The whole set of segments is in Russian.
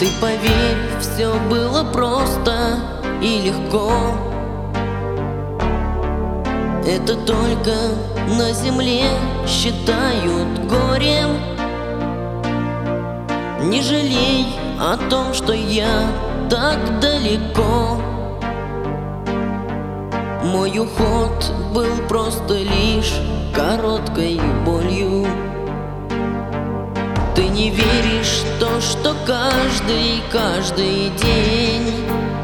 Ты поверь, все было просто и легко. Это только на земле считают горем. Не жалей о том, что я так далеко. Мой уход был просто лишь короткой болью. Ты не веришь в то, что каждый день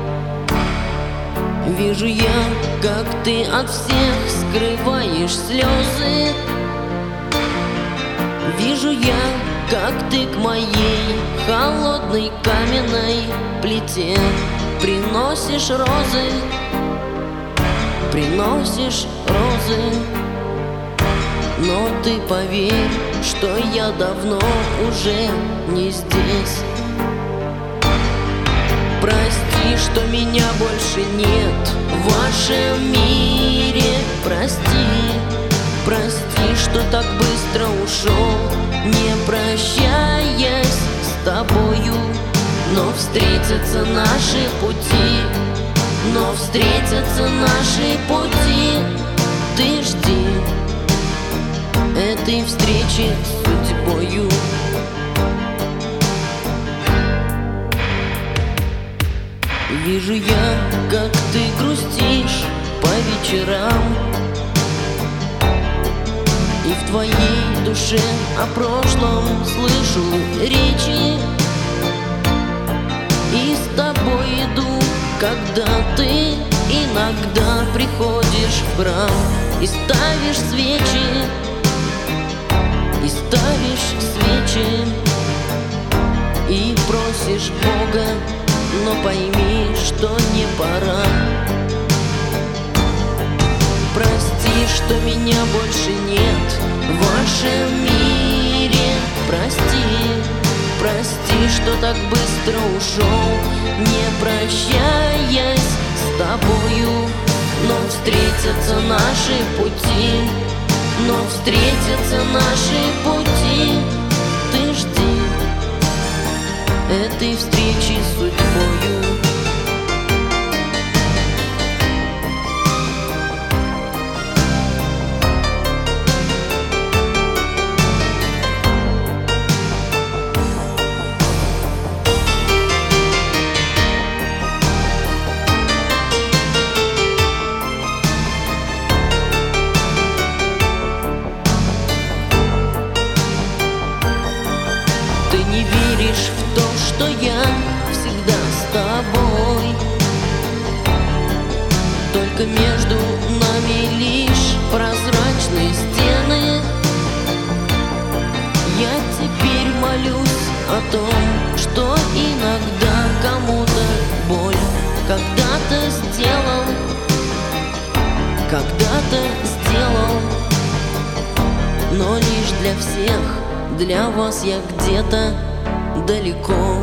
вижу я, как ты от всех скрываешь слезы. Вижу я, как ты к моей холодной каменной плите приносишь розы, приносишь розы. Но ты поверь, что я давно уже не здесь. Прости, что меня больше нет в вашем мире. Прости, прости, что так быстро ушел, не прощаясь с тобою. Но встретятся наши пути, но встретятся наши пути. Ты жди этой встречи с судьбою. Вижу я, как ты грустишь по вечерам, и в твоей душе о прошлом слышу речи. И с тобой иду, когда ты иногда приходишь в храм и ставишь свечи, и ставишь свечи, и просишь Бога, но пойми, что не пора. Прости, что меня больше нет в вашем мире. Прости, прости, что так быстро ушел, не прощаясь с тобою. Но встретятся наши пути, но встретятся наши пути. Ты жди этой встречи с судьбою. Ты не веришь в то, что я всегда с тобой. Только между нами лишь прозрачные стены. Я теперь молюсь о том, что иногда кому-то боль когда-то сделал, когда-то сделал. Но лишь для всех, для вас я где-то далеко.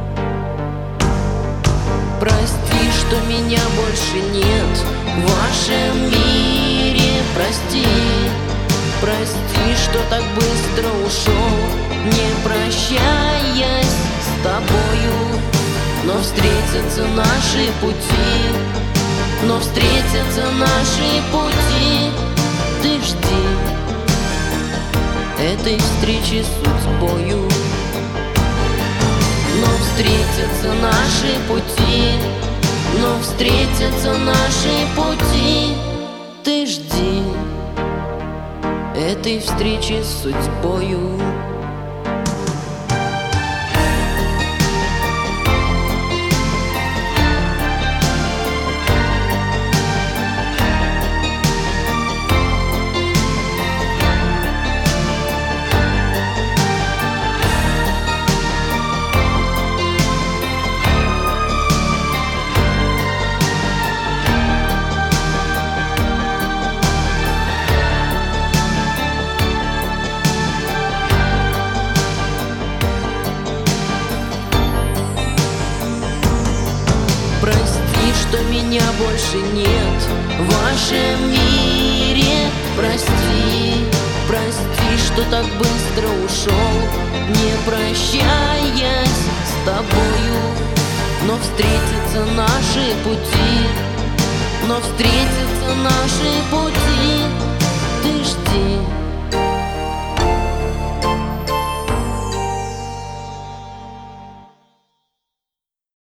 Прости, что меня больше нет в вашем мире. Прости, прости, что так быстро ушел, не прощаясь с тобою. Но встретятся наши пути, но встретятся наши пути. Ты жди этой встречи с судьбою. Но встретятся наши пути, но встретятся наши пути. Ты жди этой встречи с судьбою. Что меня больше нет в вашем мире. Прости, прости, что так быстро ушел, не прощаясь с с тобою. Но встретятся наши пути, но встретятся наши пути. Ты жди.